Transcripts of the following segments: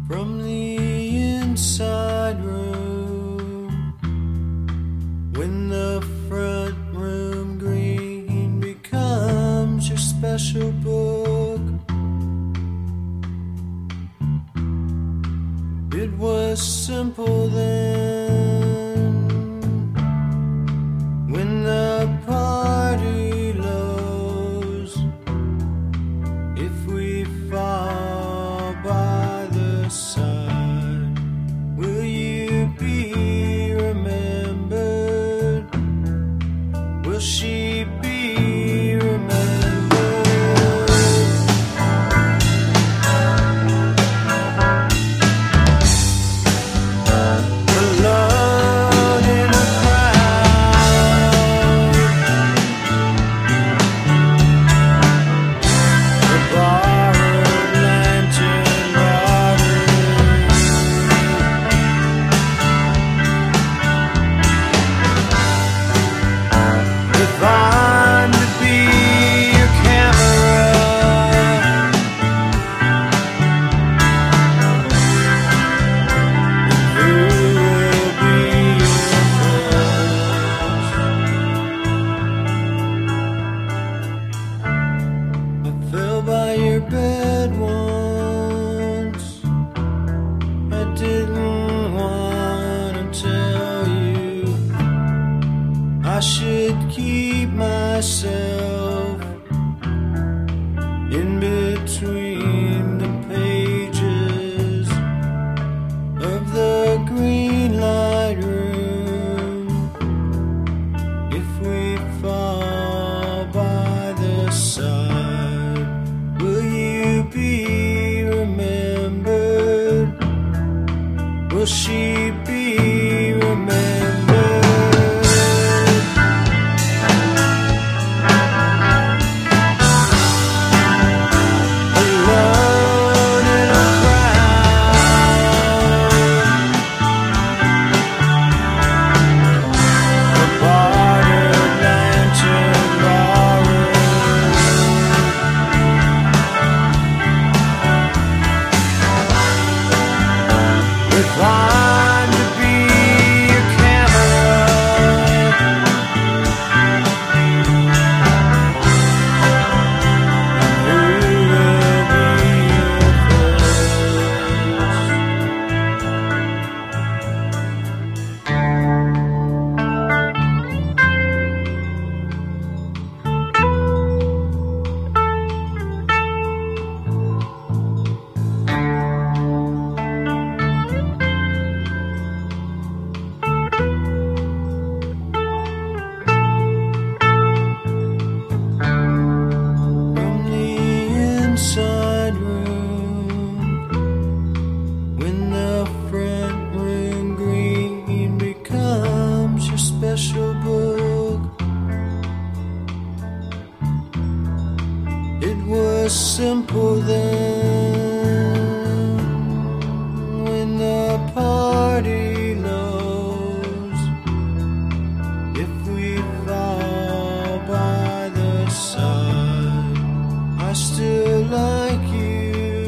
From the inside room, when the front room green becomes your special book. It was simple then, when the party lows. If we fall by the side, will you be remembered? Will she be remembered? Alone in a crowd, the borrowed lantern water, if I'm to be your camera, who will be your first? I fell by your bed once. I didn't want to tell you. I should keep myself in between the pages of the green light room. If we fall by the side, will you be remembered? Will she be remembered? Alone in a crowd, a borrowed lantern borrowed, if I'm to be your camera, who will be your From the inside room, when the front room green becomes your special book. It was simple then, when the party lows. If we fall by the side, I still like you.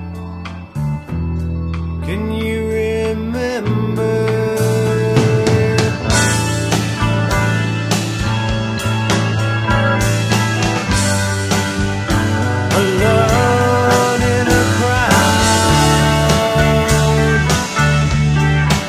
Can you remember? Alone in a crowd,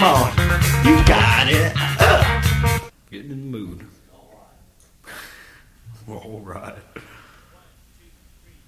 on.